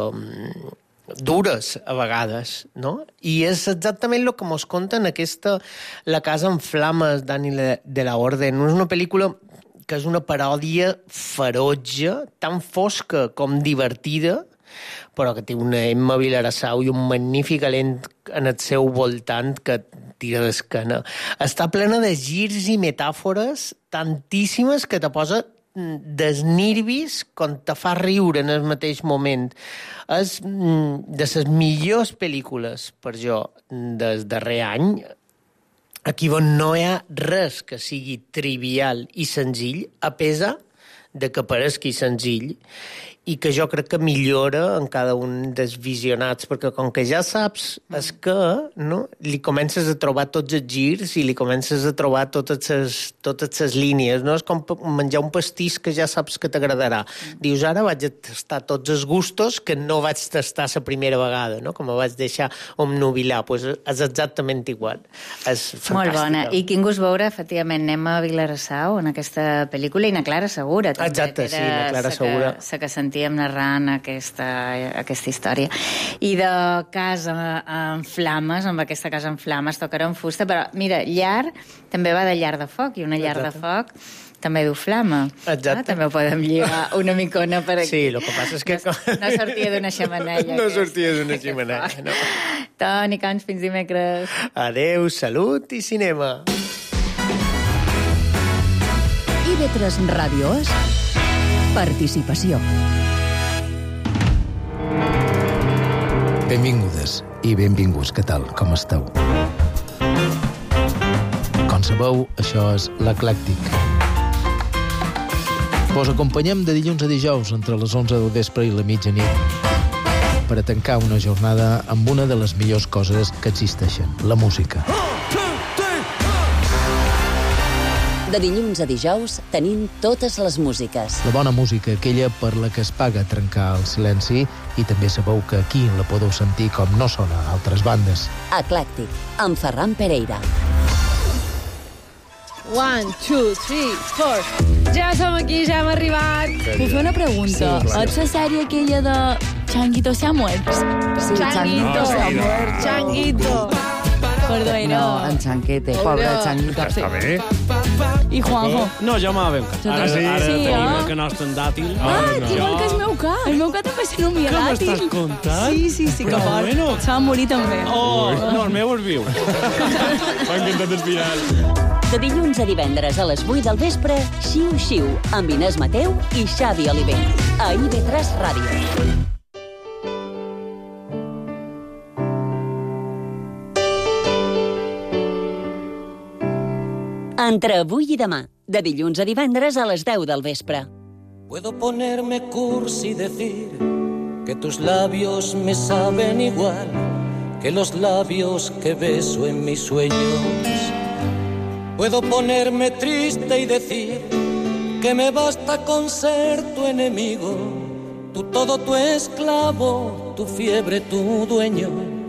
dures a vegades, no? I és exactament el que mos conta en aquesta La casa en flames, Dani de la Orden. És una pel·lícula que és una paròdia ferotge, tan fosca com divertida, però que té una Emma Vilarassau i un magnífic elenc en el seu voltant que tira d'esquena. Està plena de girs i metàfores tantíssimes que te posa desnirbis quan te fa riure en el mateix moment. És de les millors pel·lícules, per jo, del darrer any, aquí on no hi ha res que sigui trivial i senzill, a pesar de que pareixi senzill, i que jo crec que millora en cada un dels visionats, perquè com que ja saps és que, no? Li comences a trobar tots els girs i li comences a trobar totes les línies, no? És com menjar un pastís que ja saps que t'agradarà. Dius, ara vaig a tastar tots els gustos que no vaig tastar la primera vegada, no? Com vaig deixar omnubilar, doncs és exactament igual. És fantàstica. Molt bona. I quin gust veure, efectivament, Emma Vilarassau en aquesta pel·lícula i na Clara Segura. Exacte, sí, na Clara Segura. La que sentíem narrant aquesta història. I de Casa en flames, amb aquesta Casa en flames, tocarà en fusta, però mira, llar també va de llar de foc, i una llar de foc també du flama. Exacte. També ho podem lligar una micona per aquí. Sí, el que passa és que... No sortia d'una xemeneia. No sortia d'una xemeneia, no. Toni Camps, fins dimecres. Adéu, salut i cinema. IB3 Ràdio és participació. Benvingudes i benvinguts. Què tal? Com esteu? Com sabeu, això és l'Eclèctic. Vos acompanyem de dilluns a dijous entre les 11 del vespre i la mitjanit per a tancar una jornada amb una de les millors coses que existeixen, la música. De dilluns a dijous tenim totes les músiques. La bona música, aquella per la que es paga trencar el silenci, i també sabeu que aquí la podeu sentir com no sona a altres bandes. Eclèctic, amb Ferran Pereira. 1, 2, 3, 4. Ja som aquí, ja hem arribat. Puc fer una pregunta? Sí, és la sèrie aquella de Changuito se ha muerto? Sí, Changuito se ha muerto. Changuito. Perdó, no, en Chanquete, pobre Changuito. Està bé. I Juanjo? No, ja m'ha ben cat. Ara tenim el que no està en dàtil. Igual que el meu cat. El meu cat també se nomia dàtil. Què m'estàs contant? Sí, que fort. Se va morir també. No, el meu és viu. M'ha encantat el final. De dilluns a divendres a les 8 del vespre, Xiu Xiu, amb Inés Mateu i Xavi Oliver. A IB3 Ràdio. Entre avui i demà, de dilluns a divendres a les 10 del vespre. Puedo ponerme cursi y decir que tus labios me saben igual que los labios que beso en mis sueños. Puedo ponerme triste y decir que me basta con ser tu enemigo, tu todo, tu esclavo, tu fiebre, tu dueño.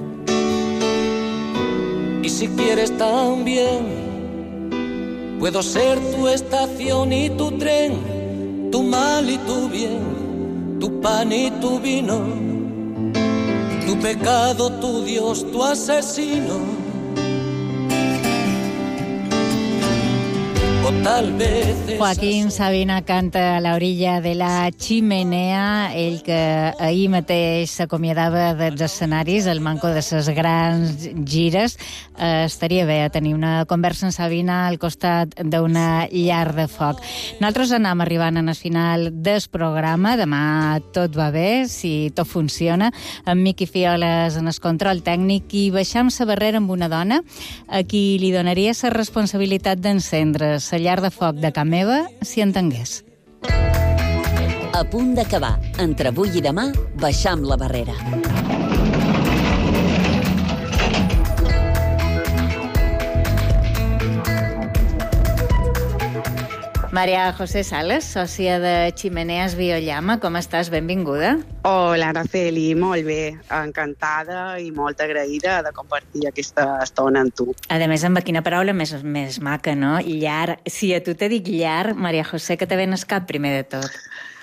Y si quieres también puedo ser tu estación y tu tren, tu mal y tu bien, tu pan y tu vino, tu pecado, tu Dios, tu asesino. o tal vez... Joaquín Sabina canta a la orilla de la chimenea, ell que ahir mateix s'acomiadava dels escenaris, el manco de ses grans gires. Estaria bé tenir una conversa amb Sabina al costat d'una llar de foc. Nosaltres anem arribant al final del programa. Demà tot va bé, si tot funciona, amb Miqui Fioles en el control tècnic, i baixam sa barrera amb una dona a qui li donaria la responsabilitat d'encendre la llar de foc de ca meva si entengués. A punt d'acabar. Entre avui i demà, baixam la barrera. María José Sales, sòcia de Ximeneas Biollama, com estàs? Benvinguda. Hola, Araceli, molt bé. Encantada i molt agraïda de compartir aquesta estona amb tu. A més, amb quina paraula més maca, no? Llar. Si a tu te dic llar, María José, què te ven al cap primer de tot?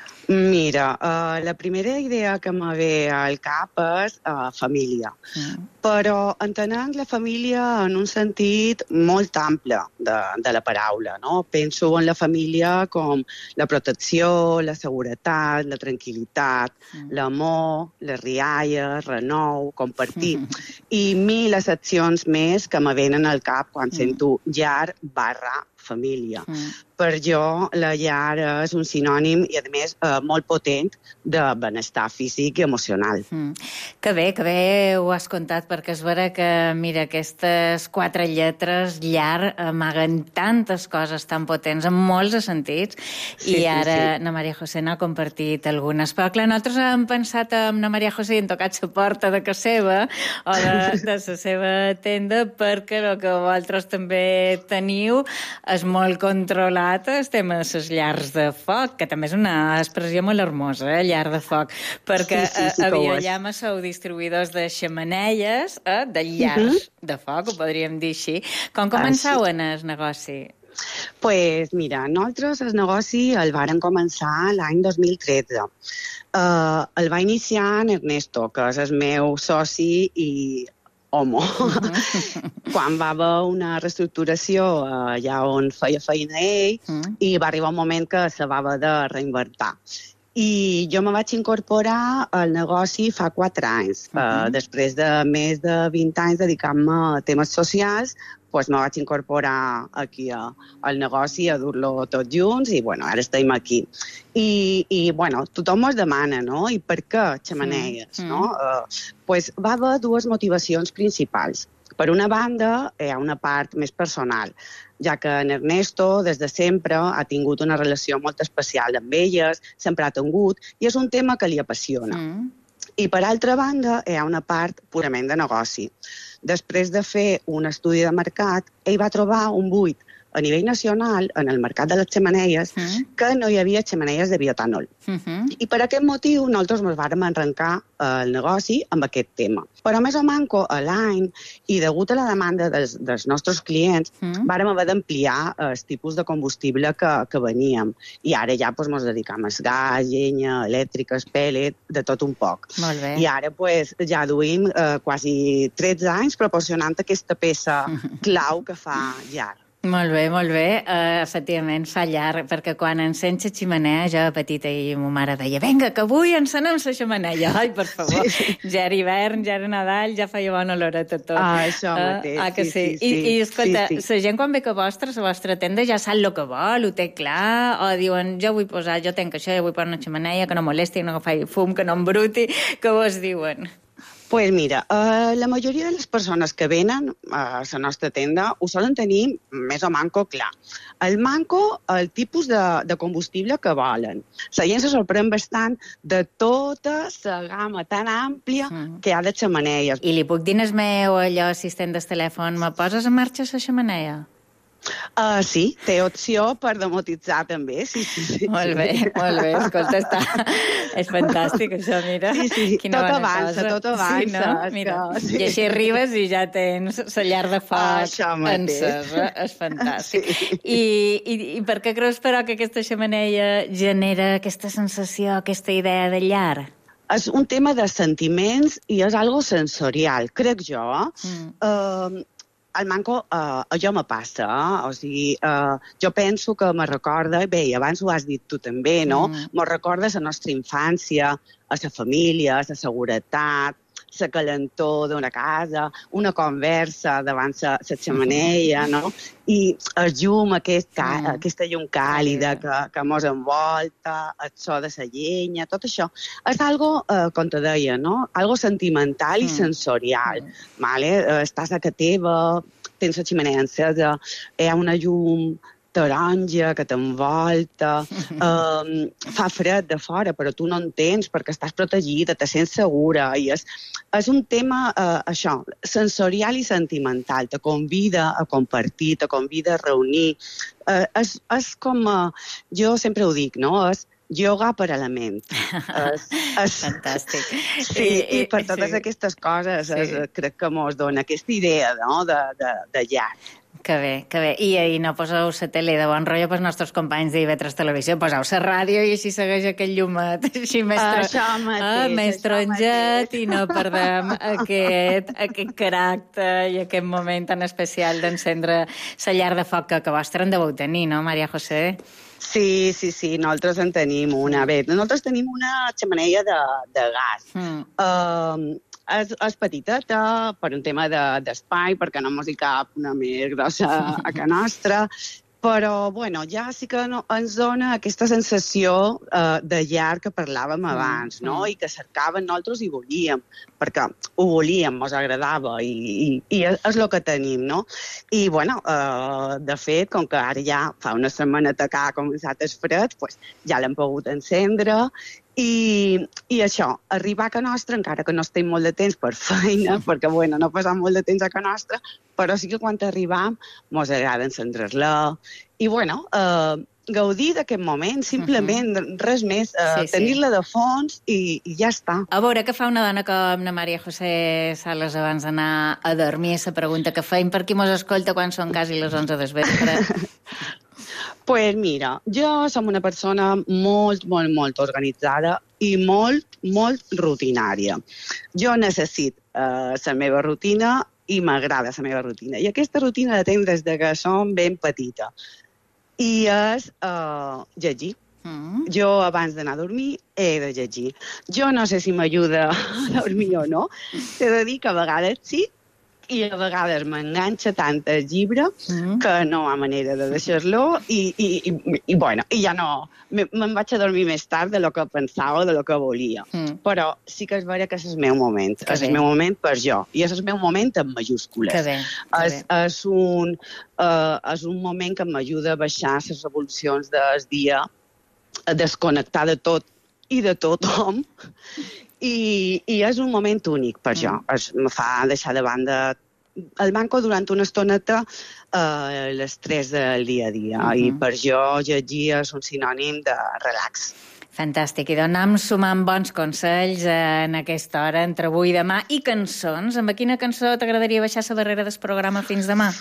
Mira, la primera idea que me ve al cap és família. Però entenent la família en un sentit molt ample de la paraula, no? Penso en la família com la protecció, la seguretat, la tranquil·litat, l'amor, les rialles, renou, compartir, i mil accions més que me venen al cap quan sento llar/família. Per jo, la llar és un sinònim i, a més, molt potent de benestar físic i emocional. Que bé ho has contat, perquè és vera que, mira, aquestes 4 lletres, llar, amaguen tantes coses tan potents en molts sentits, i ara na María José n'ha compartit algunes. Però, clar, nosaltres hem pensat en na María José i hem tocat la porta de casa seva o de la seva tenda, perquè el que vosaltres també teniu és molt controlat el tema de les llars de foc, que també és una expressió molt hermosa, llar de foc, perquè a Biollama sou distribuïdors de xemeneies, de llars de foc, ho podríem dir així. Com començau en el negoci? Pues mira, nosaltres el negoci el vàrem començar l'any 2013. El va iniciar en Ernesto, que és el meu soci i homo. Quan va haver una reestructuració allà on feia feina ell, i va arribar un moment que se va haver de reinventar. I jo me vaig incorporar al negoci fa 4 anys. Després de més de 20 anys dedicant-me a temes socials, doncs me vaig incorporar aquí al negoci a dur-lo tots junts i, bueno, ara estem aquí. I bueno, tothom es demana, no? I per què xemeneies, no? Doncs va haver 2 motivacions principals. Per una banda, hi ha una part més personal, ja que en Ernesto, des de sempre, ha tingut una relació molt especial amb elles, sempre ha tingut, i és un tema que li apassiona. I per altra banda, hi ha una part purament de negoci. Després de fer un estudi de mercat, ell va trobar un buit a nivell nacional, en el mercat de les xemeneies, que no hi havia xemeneies de bioetanol. I per aquest motiu nosaltres ens vàrem arrencar el negoci amb aquest tema. Però més o manco a l'any, i degut a la demanda dels nostres clients, vàrem haver d'ampliar el tipus de combustible que veníem. I ara ja ens dedicam al gas, llenya, elèctriques, pèl·let, de tot un poc. Molt bé. I ara ja duim quasi 13 anys proporcionant aquesta peça clau que fa llar. Molt bé. Efectivament, fa llar, perquè quan encens la ximenea, jo petita i ma mare deia, vinga, que avui encenem la xemeneia. Ai, per favor, ja era hivern, ja era Nadal, ja feia bona oloreta tot. Això mateix, que sí. I escolta, la gent quan ve que la vostra tenda ja sap el que vol, ho té clar, o diuen, jo vull posar, jo tenc això, jo vull posar una xemeneia, que no molesti, que no faci fum, que no embruti, què vos diuen? Pues mira, la majoria de les persones que venen a la nostra tenda ho solen tenir més o manco clar. El manco, el tipus de combustible que volen. La gent se sorprèn bastant de tota la gamma tan àmplia que hi ha de xemeneies. I li puc dir al meu assistent del telèfon, me poses en marxa la xemeneia? Sí, té opció per demotitzar també, sí. Molt bé, escolta, és fantàstic això, mira. Sí, tot avança. Sí, no? Mira, i així arribes i ja tens la llar de foc encesa, és fantàstic. I per què creus, però, que aquesta xemeneia genera aquesta sensació, aquesta idea de llar? És un tema de sentiments i és algo sensorial, crec jo. al Manco, allò me passa, o sigui, jo penso que me recorda, bé, i abans ho has dit tu també, no? Me recorda la nostra infància, a la família, a la seguretat, la calentor d'una casa, una conversa davant la xemeneia, no? I el llum, aquesta llum càlida que mos envolta, el so de la llenya, tot això. És algo, com te deia, no? Algo sentimental i sensorial. Vale? Estàs a casa teva, tens la xemeneia encesa, hi ha una llum taronja que t'envolta, fa fred de fora, però tu no en tens perquè estàs protegida, te sents segura, i és un tema, això, sensorial i sentimental, te convida a compartir, te convida a reunir. És com, jo sempre ho dic, no?, és yoga per a la ment. Fantàstic. Sí, i per totes aquestes coses crec que mos dona aquesta idea, no?, de llar. Que bé, que bé. I no poseu la tele de bon rotllo pels nostres companys d'IV3 Televisió, poseu la ràdio i així segueix aquell llumet, així més taronjat, i no perdem aquest caràcter i aquest moment tan especial d'encendre la llar de foc que vostre en deveu tenir, no, Maria José? Sí, nosaltres en tenim una. Bé, nosaltres tenim una xemeneia de gas. És petiteta per un tema d'espai, perquè no mos hi cap una més grossa a casa nostra, però bueno, ja sí que ens dona aquesta sensació de llar que parlàvem abans, no? I que cercàvem nosaltres i volíem, perquè ho volíem, mos agradava, i és el que tenim, no? I bueno, de fet, com que ara ja fa una setmaneta que ha començat el fred, ja l'hem pogut encendre. I això, arribar a casa nostra, encara que no estem molt de temps per feina, perquè bueno, no passam molt de temps a casa nostra, però sí que quan arribam mos agrada encendre-la. I bueno, gaudir d'aquest moment, simplement, res més, tenir-la de fons i ja està. A veure, què fa una dona com la Maria José Salas abans d'anar a dormir? És la pregunta que feim per qui mos escolta quan són quasi les 11 del vespre. Pues mira, jo som una persona molt organitzada i molt rutinària. Jo necessito la meva rutina i m'agrada la meva rutina. I aquesta rutina la tenc des que som ben petita. I és llegir. Jo, abans d'anar a dormir, he de llegir. Jo no sé si m'ajuda a dormir o no. T'he de dir que a vegades sí, i a vegades m'enganxa tant el llibre que no hi ha manera de deixar-lo i bueno, i ja no... Me'n vaig a dormir més tard de lo que pensava, de lo que volia. Però sí que és vera que és el meu moment. És el meu moment per jo. I és el meu moment en majúscules. És un moment que m'ajuda a baixar les revolucions del dia, a desconnectar de tot i de tothom. I és un moment únic per jo. Em fa deixar de banda el Manco durant una estoneta l'estrès del dia a dia. I per jo llegir és un sinònim de relax. Fantàstic. I doncs anem sumant bons consells en aquesta hora, entre avui i demà. I cançons. Amb quina cançó t'agradaria baixar la barrera del programa fins demà?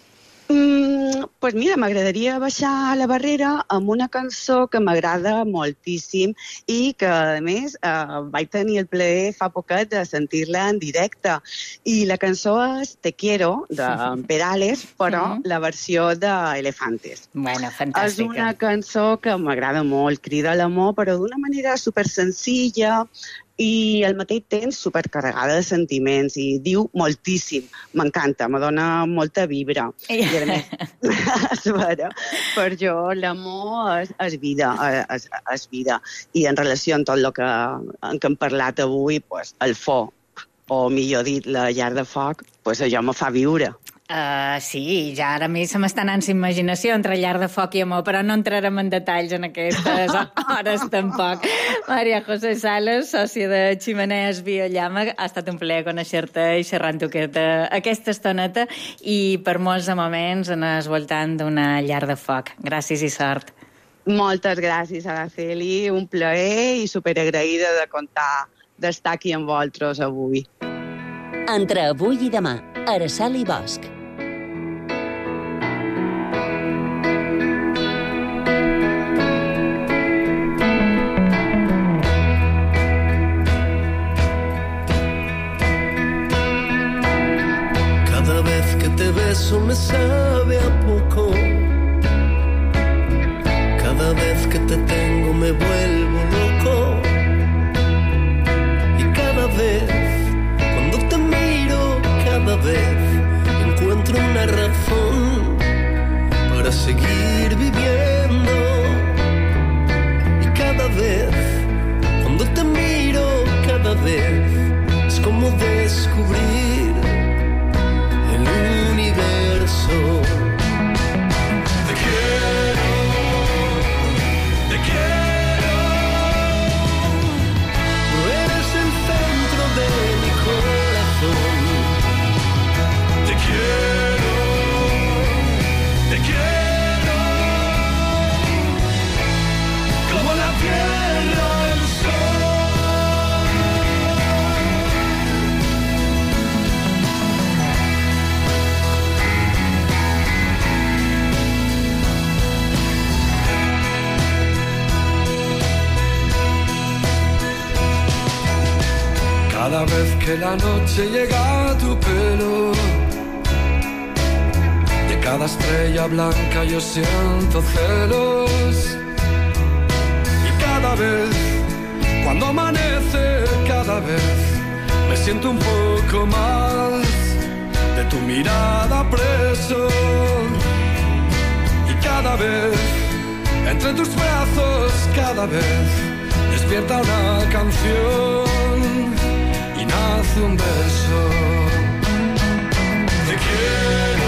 Pues mira, m'agradaria baixar la barrera amb una cançó que m'agrada moltíssim i que, a més, vaig tenir el plaer fa poquet de sentir-la en directe. I la cançó és Te quiero, de Perales, però la versió d'Elefantes. Bueno, fantàstica. És una cançó que m'agrada molt, crida a l'amor, però d'una manera supersenzilla, i al mateix temps supercarregada de sentiments, i diu moltíssim. M'encanta, me dona molta vibra. I a més, és vera, per jo l'amor és vida, és vida. I en relació amb tot el que hem parlat avui, pues, el foc, o millor dit, la llar de foc, pues allò me fa viure. Sí, ja ara a mi se m'està anant la imaginació entre llar de foc i amor, però no entrarem en detalls en aquestes hores tampoc. Maria José Salas, sòcia de Ximenees Biollama, ha estat un plaer conèixer-te i xerrar-te aquesta estoneta, i per molts moments en el voltant d'una llar de foc. Gràcies i sort. Moltes gràcies, Araceli, un plaer i superagraïda d'estar aquí amb vosaltres avui. Entre avui i demà, Araceli Bosch. Cada vez que te veo eso me sabe a poco. Cada vez que te tengo me vuelvo loco. Y cada vez, cuando te miro, cada vez encuentro una razón para seguir viviendo. Y cada vez, cuando te miro, cada vez es como descubrir el universo. Te quiero, te quiero. Eres el centro de mi corazón. Te quiero, te quiero. Como la tierra, el sol. Cada vez que la noche llega a tu pelo, de cada estrella blanca yo siento celos. Y cada vez, cuando amanece, cada vez me siento un poco más de tu mirada preso. Y cada vez, entre tus brazos, cada vez despierta una canción y nace un beso. Te quiero.